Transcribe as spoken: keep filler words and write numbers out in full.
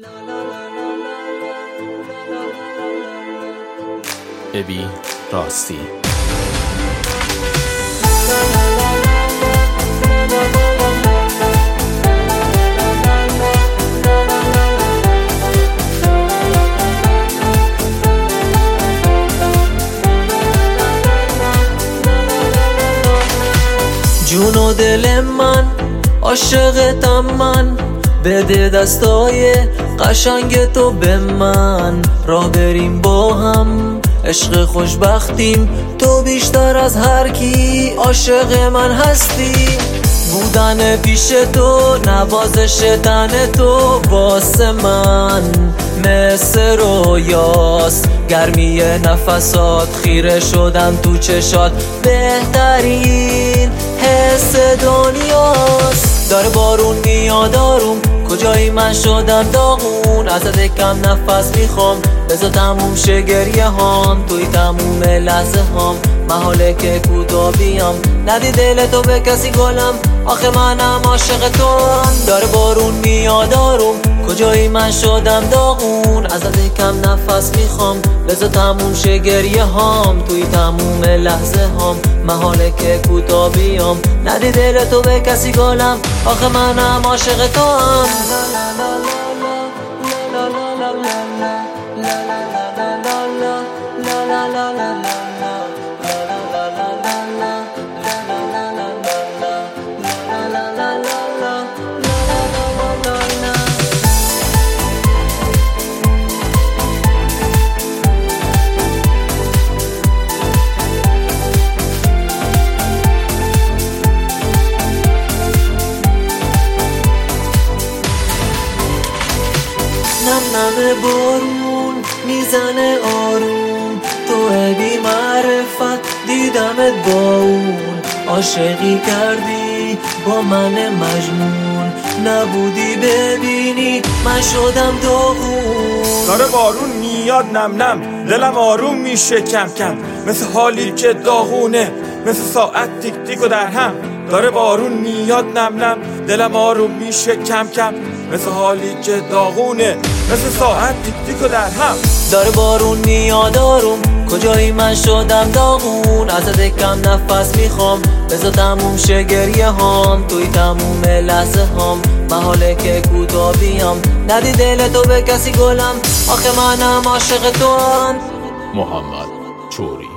ابی راستی جون و دل من عاشقتم من، بده دستای قشنگ تو به من، راه بریم با هم عشق خوشبختیم، تو بیشتر از هر کی عاشق من هستی. بودن پیش تو نوازش تن تو واسه من مثل رویاست، گرمی نفسات خیره شدم تو چشات، بهترین حس دنیاست. داره بارون میاد آروم، کجایی من شدم داغون، ازت کم نفس میخوام، بذار تموم شه گریه هام، توی تموم لحظه هام، محاله که کوتا بیام، ندی دل تو به کسی گلم، آخه منم عاشق تو هم. داره بارون میاد آروم، کجایی من شدم داغون، ازت کم نفس میخوام، بذار تموم شه گریه هام، توی تموم لحظه هام، محاله که کوتا بیام، ندی دل تو به کسی گلم، آخه منم عاشق تو هم. نم نم بارون میزنه آروم، تو بی معرفت دیدمت با اون، عاشقی کردی با من مجنون، نبودی ببینی من شدم داغون. داره بارون میاد نم نم، دلم آروم میشه کم کم، مثل حالی که داغونه، مثل ساعت تیک تیک و در هم. داره بارون میاد نم نم، دلم آروم میشه کم کم، مثل حالی که داغونه، مثل ساعت تیک تیک و در هم. داره بارون میاد آروم، کجایی من شدم داغون، ازت کم نفس میخوام، بذار تموم شه گریه هام، توی تموم لحظه هام، محاله که کوتا بیام، ندی دل تو به کسی گلم، آخه منم عاشق تو هم. محمد چوری.